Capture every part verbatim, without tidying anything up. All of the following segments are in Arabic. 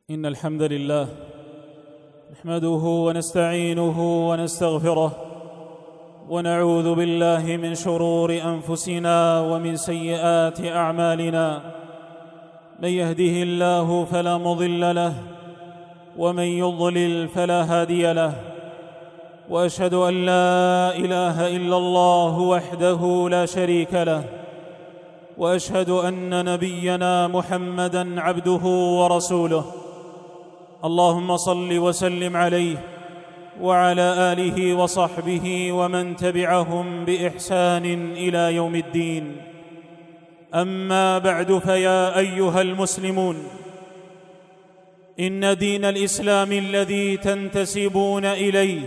إن الحمد لله نحمده ونستعينه ونستغفره ونعوذ بالله من شرور أنفسنا ومن سيئات أعمالنا. من يهده الله فلا مضل له ومن يضلل فلا هادي له، وأشهد أن لا إله إلا الله وحده لا شريك له، وأشهد أن نبينا محمدًا عبده ورسوله. اللهم صل وسلم عليه وعلى آله وصحبه ومن تبعهم بإحسان إلى يوم الدين. أما بعد، فيا أيها المسلمون، إن دين الإسلام الذي تنتسبون إليه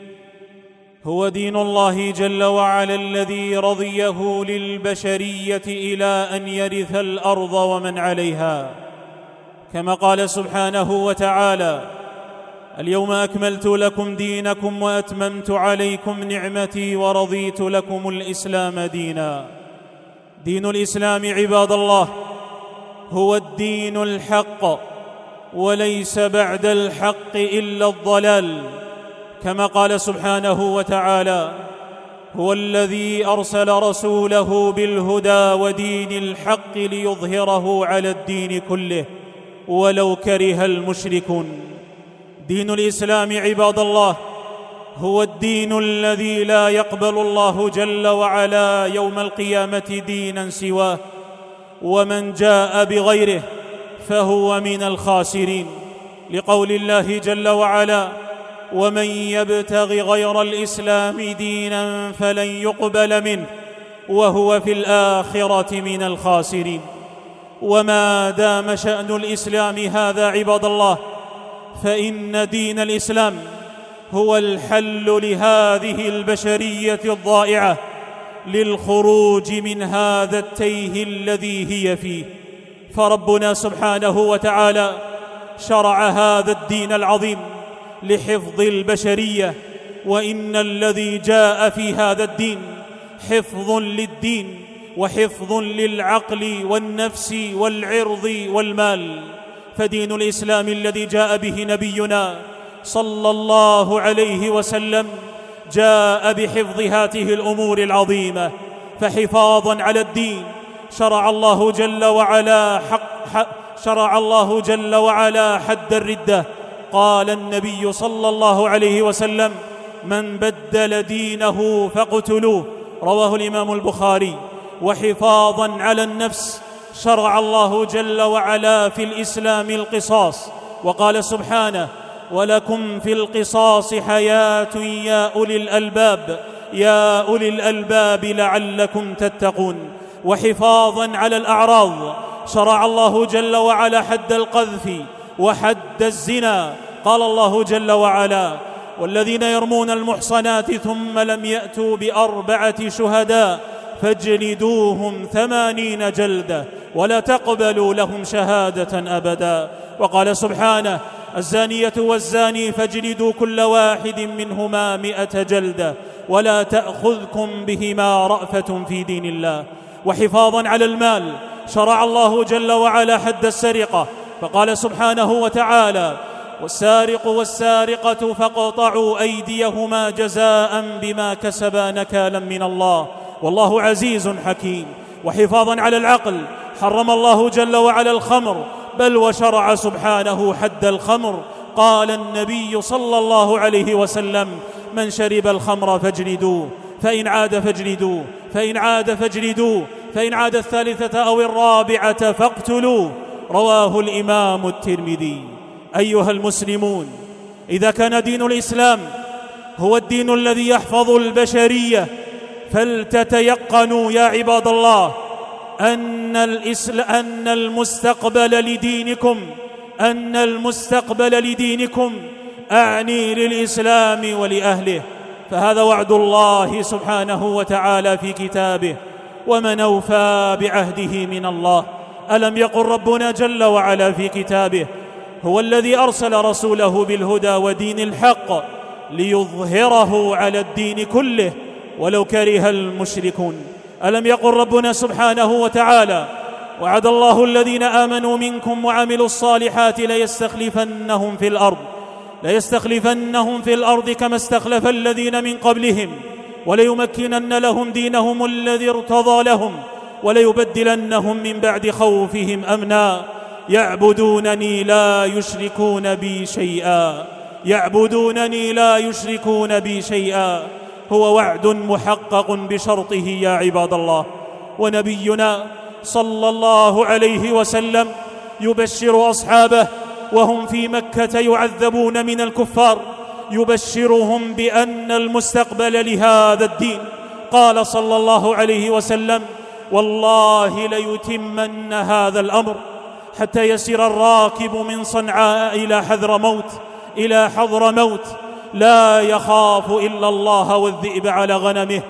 هو دين الله جل وعلا الذي رضيه للبشرية إلى أن يرث الأرض ومن عليها، كما قال سبحانه وتعالى: اليوم أكملت لكم دينكم وأتممت عليكم نعمتي ورضيت لكم الإسلام دينا. دين الإسلام عباد الله هو الدين الحق، وليس بعد الحق إلا الضلال، كما قال سبحانه وتعالى: هو الذي أرسل رسوله بالهدى ودين الحق ليظهره على الدين كله ولو كره المشركون. دين الإسلام عباد الله هو الدين الذي لا يقبل الله جل وعلا يوم القيامة دينا سواه، ومن جاء بغيره فهو من الخاسرين، لقول الله جل وعلا: ومن يبتغ غير الإسلام دينا فلن يقبل منه وهو في الآخرة من الخاسرين. وما دام شأن الإسلام هذا عباد الله، فإن دين الإسلام هو الحل لهذه البشرية الضائعة للخروج من هذا التيه الذي هي فيه. فربنا سبحانه وتعالى شرع هذا الدين العظيم لحفظ البشرية، وإن الذي جاء في هذا الدين حفظ للدين وحفظ للعقل والنفس والعرض والمال. فدين الإسلام الذي جاء به نبينا صلى الله عليه وسلم جاء بحفظ هذه الأمور العظيمة. فحفاظا على الدين شرع الله جل وعلا حق شرع الله جل وعلا حد الردة. قال النبي صلى الله عليه وسلم: من بدل دينه فاقتلوه، رواه الإمام البخاري. وحفاظا على النفس شرع الله جل وعلا في الإسلام القصاص، وقال سبحانه: ولكم في القصاص حياة يا أولي الألباب يا أولي الألباب لعلكم تتقون. وحفاظا على الأعراض شرع الله جل وعلا حد القذف وحد الزنا. قال الله جل وعلا: والذين يرمون المحصنات ثم لم يأتوا بأربعة شهداء فاجلدوهم ثمانين جلدة ولا تقبلوا لهم شهادة أبدا. وقال سبحانه: الزانية والزاني فاجلدوا كل واحد منهما مئة جلدة ولا تأخذكم بهما رأفة في دين الله. وحفاظا على المال شرع الله جل وعلا حد السرقة، فقال سبحانه وتعالى: والسارق والسارقة فاقطعوا أيديهما جزاء بما كسبا نكالا من الله والله عزيز حكيم. وحفاظا على العقل حرم الله جل وعلا الخمر، بل وشرع سبحانه حد الخمر. قال النبي صلى الله عليه وسلم: من شرب الخمر فاجلدوه، فإن عاد فاجلدوه، فإن عاد فاجلدوه، فإن عاد الثالثة أو الرابعة فاقتلوه. رواه الإمام الترمذي. أيها المسلمون، إذا كان دين الإسلام هو الدين الذي يحفظ البشرية، فلتتيقنوا يا عباد الله أن الإسلام أن المستقبل لدينكم أن المستقبل لدينكم أعني للإسلام ولأهله. فهذا وعد الله سبحانه وتعالى في كتابه: ومن أوفى بعهده من الله. ألم يقل ربنا جل وعلا في كتابه: هو الذي أرسل رسوله بالهدى ودين الحق ليظهره على الدين كله ولو كره المشركون. ألم يقل ربنا سبحانه وتعالى: وعد الله الذين آمنوا منكم وعملوا الصالحات ليستخلفنهم في الأرض ليستخلفنهم في الأرض كما استخلف الذين من قبلهم وليمكنن لهم دينهم الذي ارتضى لهم وليبدلنهم من بعد خوفهم أمنا يعبدونني لا يشركون بي شيئا يعبدونني لا يشركون بي شيئا هو وعد محقق بشرطه يا عباد الله. ونبينا صلى الله عليه وسلم يبشر أصحابه وهم في مكة يعذبون من الكفار، يبشرهم بأن المستقبل لهذا الدين. قال صلى الله عليه وسلم: والله ليتمن هذا الأمر حتى يسير الراكب من صنعاء إلى حضرموت إلى حضرموت لا يخاف إلا الله والذئب على غنمه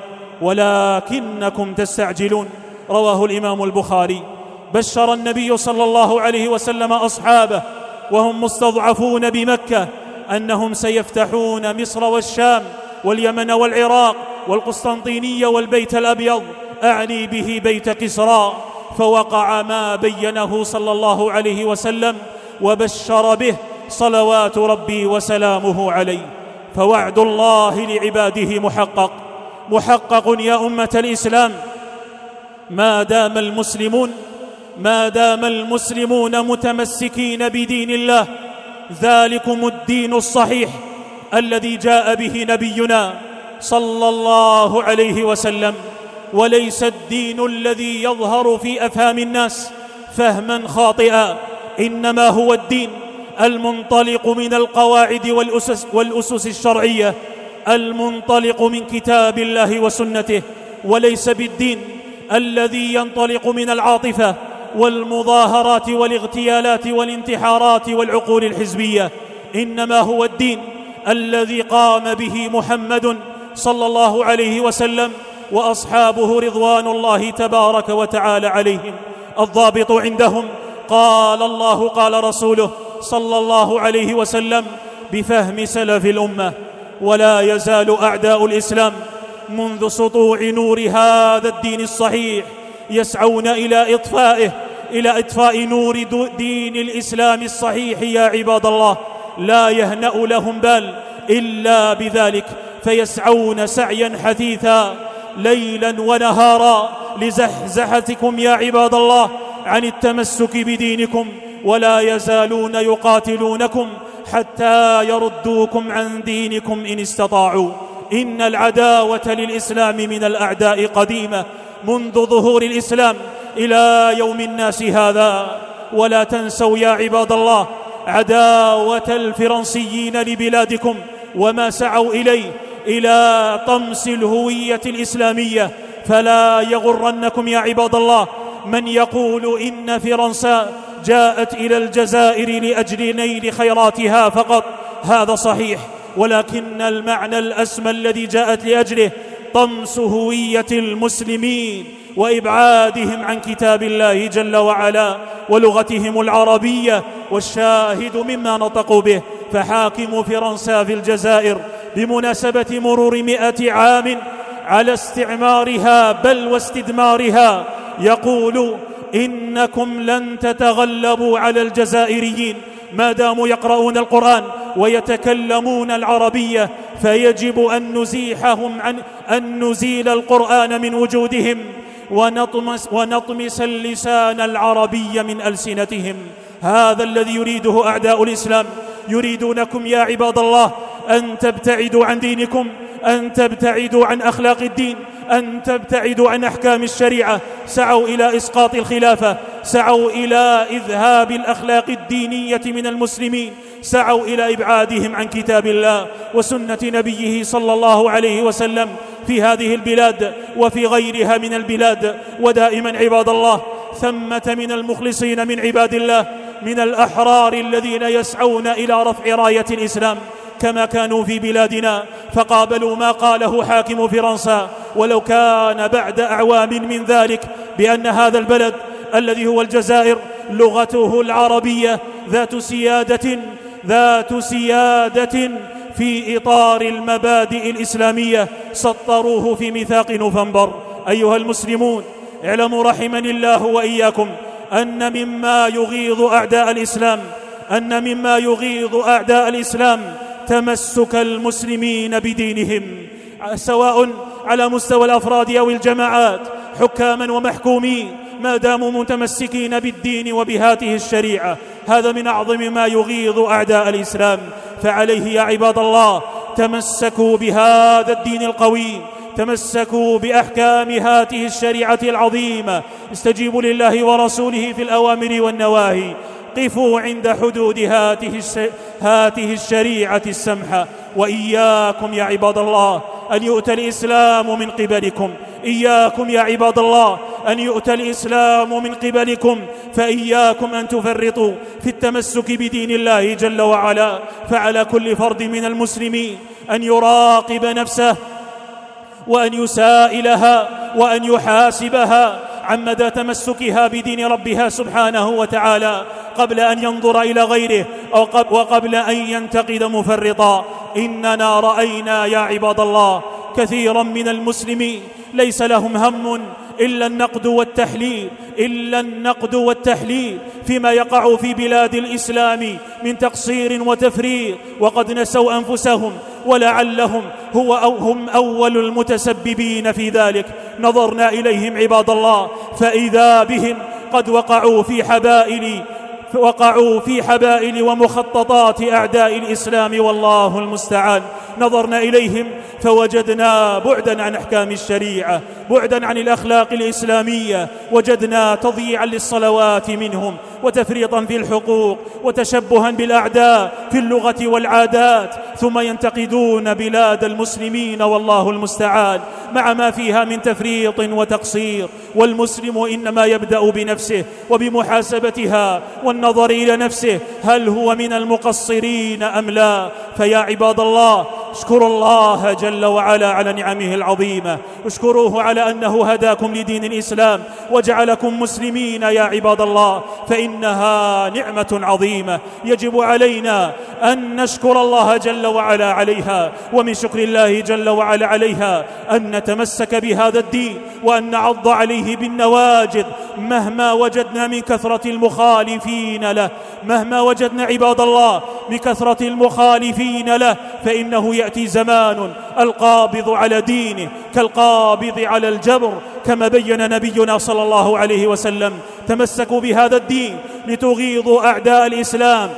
ولكنكم تستعجلون. رواه الإمام البخاري. بشر النبي صلى الله عليه وسلم أصحابه وهم مستضعفون بمكة أنهم سيفتحون مصر والشام واليمن والعراق والقسطنطينية والبيت الأبيض، أعني به بيت كسرى، فوقع ما بينه صلى الله عليه وسلم وبشر به صلوات ربي وسلامه عليه. فوعد الله لعباده محقق محقق يا أمة الإسلام، ما دام المسلمون ما دام المسلمون متمسكين بدين الله. ذلكم الدين الصحيح الذي جاء به نبينا صلى الله عليه وسلم، وليس الدين الذي يظهر في أفهام الناس فهما خاطئا، إنما هو الدين المنطلق من القواعد والأسس, والأسس الشرعية، المنطلق من كتاب الله وسنته، وليس بالدين الذي ينطلق من العاطفة والمظاهرات والاغتيالات والانتحارات والعقول الحزبية، إنما هو الدين الذي قام به محمد صلى الله عليه وسلم وأصحابه رضوان الله تبارك وتعالى عليهم. الضابط عندهم قال الله قال رسوله صلى الله عليه وسلم بفهم سلف الأمة. ولا يزال أعداء الإسلام منذ سطوع نور هذا الدين الصحيح يسعون إلى إطفائه إلى إطفاء نور دين الإسلام الصحيح يا عباد الله. لا يهنأ لهم بال إلا بذلك، فيسعون سعيا حثيثا ليلا ونهارا لزحزحتكم يا عباد الله عن التمسك بدينكم، ولا يزالون يقاتلونكم حتى يردوكم عن دينكم إن استطاعوا. إن العداوة للإسلام من الأعداء قديمة منذ ظهور الإسلام إلى يوم الناس هذا. ولا تنسوا يا عباد الله عداوة الفرنسيين لبلادكم وما سعوا إليه إلى طمس الهوية الإسلامية. فلا يغرنكم يا عباد الله من يقول إن فرنسا جاءت إلى الجزائر لأجل نيل خيراتها فقط، هذا صحيح، ولكن المعنى الأسمى الذي جاءت لأجله طمس هوية المسلمين وإبعادهم عن كتاب الله جل وعلا ولغتهم العربية. والشاهد مما نطقوا به فحاكم فرنسا في الجزائر بمناسبة مرور مئة عام على استعمارها بل واستدمارها يقول: إنكم لن تتغلبوا على الجزائريين ما داموا يقرؤون القرآن ويتكلمون العربية، فيجب أن نزيحهم عن أن نزيل القرآن من وجودهم ونطمس, ونطمس اللسان العربي من ألسنتهم. هذا الذي يريده أعداء الإسلام. يريدونكم يا عباد الله أن تبتعدوا عن دينكم، أن تبتعدوا عن أخلاق الدين، أن تبتعدوا عن أحكام الشريعة. سعوا إلى إسقاط الخلافة، سعوا إلى إذهاب الأخلاق الدينية من المسلمين، سعوا إلى إبعادهم عن كتاب الله وسنة نبيه صلى الله عليه وسلم في هذه البلاد وفي غيرها من البلاد. ودائما عباد الله ثمة من المخلصين من عباد الله من الأحرار الذين يسعون إلى رفع راية الإسلام كما كانوا في بلادنا، فقابلوا ما قاله حاكم فرنسا ولو كان بعد أعوام من ذلك بأن هذا البلد الذي هو الجزائر لغته العربية ذات سيادة ذات سيادة في إطار المبادئ الإسلامية سطروه في ميثاق نوفمبر. أيها المسلمون اعلموا رحمني الله وإياكم أن مما يغيظ أعداء الإسلام أن مما يغيظ أعداء الإسلام تمسك المسلمين بدينهم، سواء على مستوى الأفراد أو الجماعات، حكاما ومحكومين، ما داموا متمسكين بالدين وبهذه الشريعة. هذا من أعظم ما يغيظ أعداء الإسلام. فعليه يا عباد الله تمسكوا بهذا الدين القوي، تمسكوا بأحكام هذه الشريعة العظيمة، استجيبوا لله ورسوله في الأوامر والنواهي، قفوا عند حدود هذه الشريعة السمحة. وإياكم يا عباد الله أن يؤتى الإسلام من قبلكم، إياكم يا عباد الله أن يؤتى الإسلام من قبلكم، فإياكم أن تفرطوا في التمسك بدين الله جل وعلا. فعلى كل فرد من المسلمين أن يراقب نفسه وأن يسائلها وأن يحاسبها عن مدى تمسكها بدين ربها سبحانه وتعالى قبل أن ينظر إلى غيره وقبل أن ينتقد مفرطا. إننا رأينا يا عباد الله كثيرا من المسلمين ليس لهم هم إلا النقد والتحليل إلا النقد والتحليل فيما يقع في بلاد الإسلام من تقصير وتفريط، وقد نسوا أنفسهم ولعلهم هو أو هم أول المتسببين في ذلك. نظرنا إليهم عباد الله فإذا بهم قد وقعوا في حبائل وقعوا في حبائل ومخططات أعداء الإسلام والله المستعان. نظرنا إليهم فوجدنا بعدا عن أحكام الشريعة، بعدا عن الأخلاق الإسلامية، وجدنا تضييعا للصلوات منهم، وتفريطا في الحقوق، وتشبها بالأعداء في اللغة والعادات، ثم ينتقدون بلاد المسلمين والله المستعان مع ما فيها من تفريط وتقصير. والمسلم إنما يبدأ بنفسه وبمحاسبتها والنظر إلى نفسه هل هو من المقصرين أم لا. فيا عباد الله اشكروا الله جل وعلا على نعمه العظيمة، اشكروه على أنه هداكم لدين الإسلام وجعلكم مسلمين يا عباد الله، فإنها نعمة عظيمة يجب علينا أن نشكر الله جل وعلا عليها. ومن شكر الله جل وعلا عليها أن نتمسك بهذا الدين وأن نعض عليه بالنواجذ مهما وجدنا من كثرة المخالفين له، مهما وجدنا عباد الله بكثرة المخالفين له، فإنه يأتي زمان القابض على دينه كالقابض على الجبر، كما بين نبينا صلى الله عليه وسلم. تمسكوا بهذا الدين لتغيظوا أعداء الإسلام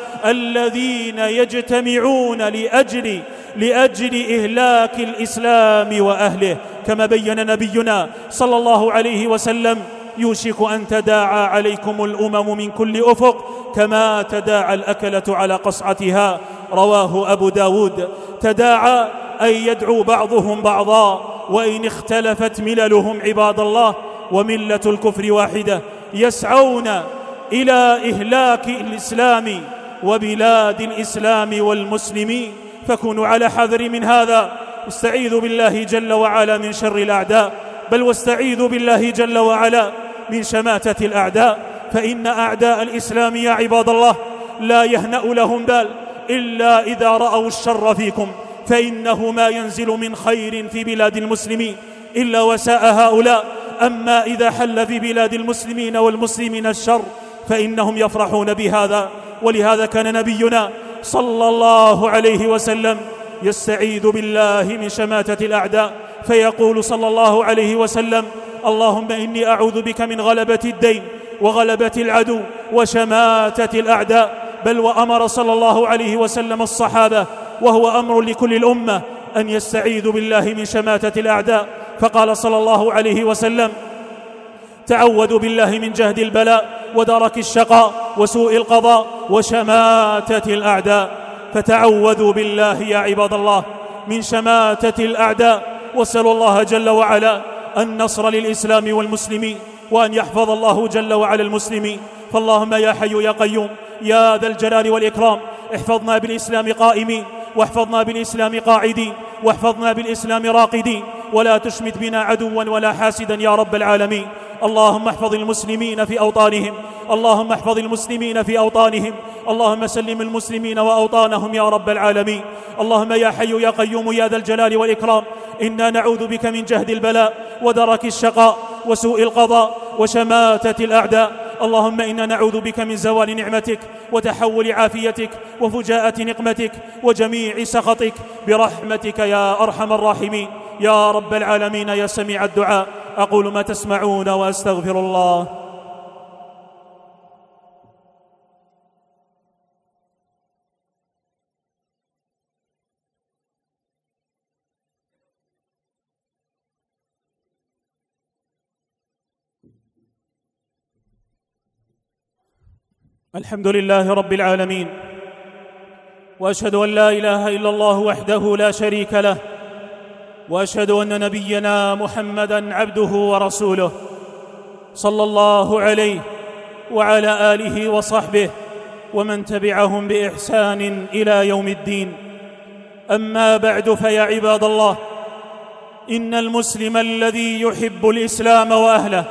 الذين يجتمعون لأجل لأجل إهلاك الإسلام وأهله، كما بين نبينا صلى الله عليه وسلم: يوشك أن تداعى عليكم الأمم من كل أفق كما تداعى الأكلة على قصعتها. رواه أبو داود. تداعى أي يدعو بعضهم بعضا، وإن اختلفت مللهم عباد الله وملة الكفر واحدة، يسعون إلى إهلاك الإسلام وبلاد الإسلام والمسلمين. فكونوا على حذر من هذا، واستعيذوا بالله جل وعلا من شر الأعداء، بل واستعيذوا بالله جل وعلا من شماتة الأعداء، فإن أعداء الإسلام يا عباد الله لا يهنأ لهم بال إلا إذا رأوا الشر فيكم، فإنه ما ينزل من خير في بلاد المسلمين إلا وساء هؤلاء. أما إذا حل في بلاد المسلمين والمسلمين الشر فإنهم يفرحون بهذا. ولهذا كان نبينا صلى الله عليه وسلم يستعيذ بالله من شماتة الأعداء، فيقول صلى الله عليه وسلم: اللهم إني أعوذ بك من غلبة الدين وغلبة العدو وشماتة الأعداء. بل وأمر صلى الله عليه وسلم الصحابة، وهو أمر لكل الأمة، أن يستعيذوا بالله من شماتة الأعداء. فقال صلى الله عليه وسلم: تعوذوا بالله من جهد البلاء ودرك الشقاء وسوء القضاء وشماتة الأعداء. فتعوذوا بالله يا عباد الله من شماتة الأعداء، واسألوا الله جل وعلا النصر للإسلام والمسلمين، وأن يحفظ الله جل وعلا المسلمين. فاللهم يا حي يا قيوم يا ذا الجلال والإكرام، احفظنا بالإسلام قائمين، واحفظنا بالإسلام قاعدين، واحفظنا بالإسلام راقدين، ولا تشمت بنا عدوا ولا حاسدا يا رب العالمين. اللهم احفظ المسلمين في أوطانهم، اللهم احفظ المسلمين في أوطانهم، اللهم سلم المسلمين وأوطانهم يا رب العالمين. اللهم يا حي يا قيوم يا ذا الجلال والإكرام، إنا نعوذ بك من جهد البلاء ودرك الشقاء وسوء القضاء وشماتة الأعداء. اللهم إنا نعوذ بك من زوال نعمتك وتحول عافيتك وفجاءة نقمتك وجميع سخطك برحمتك يا أرحم الراحمين يا رب العالمين يا سميع الدعاء. أقول ما تسمعون وأستغفر الله. الحمد لله رب العالمين، وأشهد أن لا إله إلا الله وحده لا شريك له، وأشهد أن نبينا محمدًا عبده ورسوله صلى الله عليه وعلى آله وصحبه ومن تبعهم بإحسان إلى يوم الدين. أما بعد، فيا عباد الله، إن المسلم الذي يحب الإسلام وأهله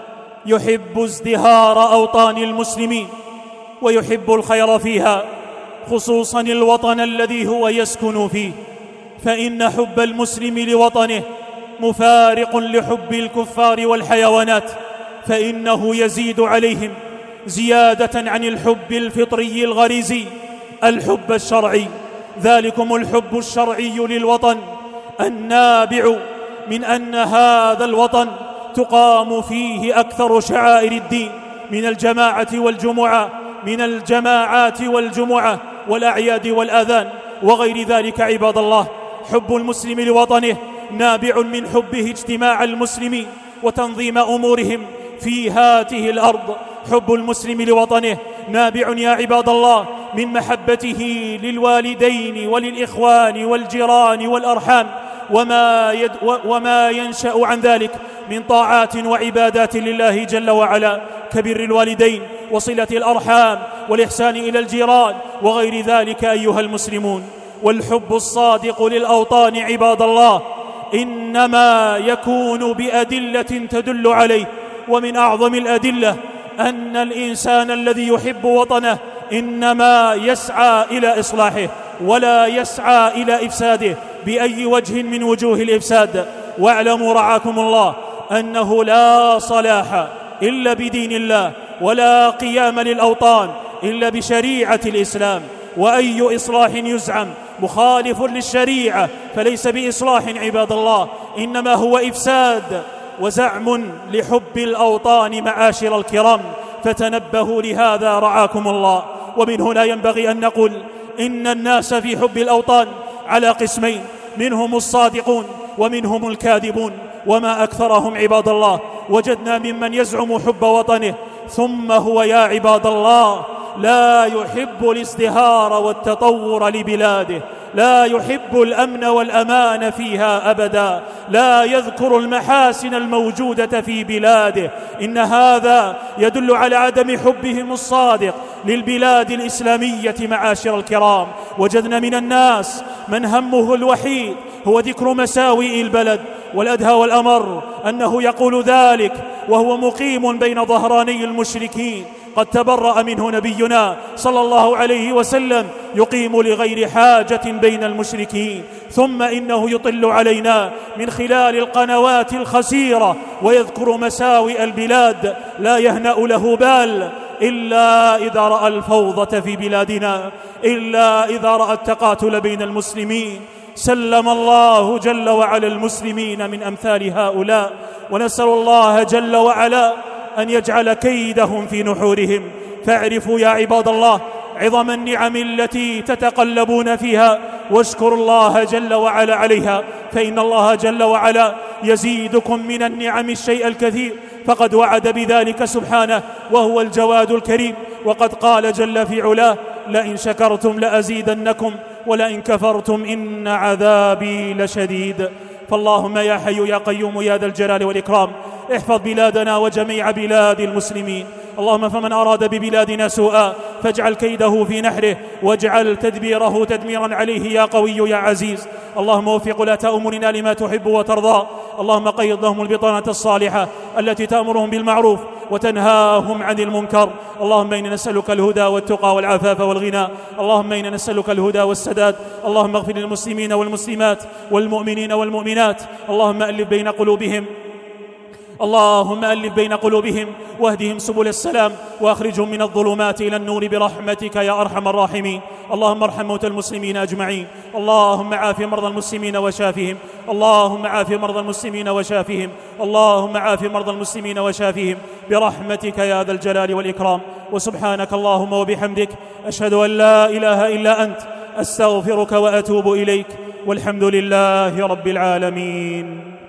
يحب ازدهار أوطان المسلمين ويحب الخير فيها، خصوصا الوطن الذي هو يسكن فيه، فإن حب المسلم لوطنه مفارق لحب الكفار والحيوانات، فإنه يزيد عليهم زيادة عن الحب الفطري الغريزي الحب الشرعي. ذلكم الحب الشرعي للوطن النابع من أن هذا الوطن تقام فيه أكثر شعائر الدين من الجماعة والجمعة من الجماعات والجمعة والأعياد والآذان وغير ذلك. عباد الله، حب المسلم لوطنه نابع من حبه اجتماع المسلمين وتنظيم أمورهم في هاته الأرض. حب المسلم لوطنه نابع يا عباد الله من محبته للوالدين وللإخوان والجيران والأرحام وما, يد وما ينشأ عن ذلك من طاعات وعبادات لله جل وعلا، كبر الوالدين وصلة الأرحام والإحسان إلى الجيران وغير ذلك. أيها المسلمون، والحب الصادق للأوطان عباد الله إنما يكون بأدلة تدل عليه، ومن أعظم الأدلة أن الإنسان الذي يحب وطنه إنما يسعى إلى إصلاحه ولا يسعى إلى إفساده بأي وجه من وجوه الإفساد. واعلموا رعاكم الله أنه لا صلاح إلا بدين الله، ولا قيام للأوطان إلا بشريعة الإسلام، وأي إصلاح يزعم مخالف للشريعة فليس بإصلاح عباد الله، إنما هو إفساد وزعم لحب الأوطان معاشر الكرام، فتنبهوا لهذا رعاكم الله. ومن هنا ينبغي أن نقول إن الناس في حب الأوطان على قسمين، منهم الصادقون ومنهم الكاذبون، وما أكثرهم عباد الله. وجدنا ممن يزعم حب وطنه ثم هو يا عباد الله لا يحب الازدهار والتطور لبلاده، لا يحب الأمن والأمان فيها أبدا، لا يذكر المحاسن الموجودة في بلاده. إن هذا يدل على عدم حبهم الصادق للبلاد الإسلامية معاشر الكرام. وجدنا من الناس من همه الوحيد هو ذكر مساوئ البلد، والأدهى والأمر أنه يقول ذلك وهو مقيم بين ظهراني المشركين قد تبرأ منه نبينا صلى الله عليه وسلم، يقيم لغير حاجة بين المشركين. ثم إنه يطل علينا من خلال القنوات الخسيرة ويذكر مساوئ البلاد، لا يهنأ له بال إلا إذا رأى الفوضى في بلادنا، إلا إذا رأى التقاتل بين المسلمين. سلم الله جل وعلا المسلمين من أمثال هؤلاء، ونسأل الله جل وعلا أن يجعل كيدهم في نحورهم. فاعرفوا يا عباد الله عظم النعم التي تتقلبون فيها، واشكروا الله جل وعلا عليها، فإن الله جل وعلا يزيدكم من النعم الشيء الكثير، فقد وعد بذلك سبحانه وهو الجواد الكريم. وقد قال جل في علاه: لئن شكرتم لأزيدنكم ولئن كفرتم إن عذابي لشديد. فاللهم يا حي يا قيوم يا ذا الجلال والإكرام احفظ بلادنا وجميع بلاد المسلمين. اللهم فمن أراد ببلادنا سوءا فاجعل كيده في نحره، واجعل تدبيره تدميرا عليه يا قوي يا عزيز. اللهم وفق ولاة أمورنا لما تحب وترضى. اللهم قيض لهم البطانة الصالحة التي تأمرهم بالمعروف وتنهاهم عن المنكر. اللهم إنا نسألك الهدى والتقى والعفاف والغنى. اللهم إنا نسألك الهدى والسداد. اللهم اغفر للمسلمين والمسلمات والمؤمنين والمؤمنات. اللهم ألف بين قلوبهم اللهم ألف بين قلوبهم واهدهم سبل السلام وأخرجهم من الظلمات إلى النور برحمتك يا أرحم الراحمين. اللهم ارحم موتى المسلمين أجمعين. اللهم عاف مرضى المسلمين وشافهم. اللهم عاف مرضى المسلمين وشافهم. اللهم عاف مرضى المسلمين وشافهم برحمتك يا ذا الجلال والإكرام. وسبحانك اللهم وبحمدك أشهد أن لا إله إلا أنت أستغفرك وأتوب إليك، والحمد لله رب العالمين.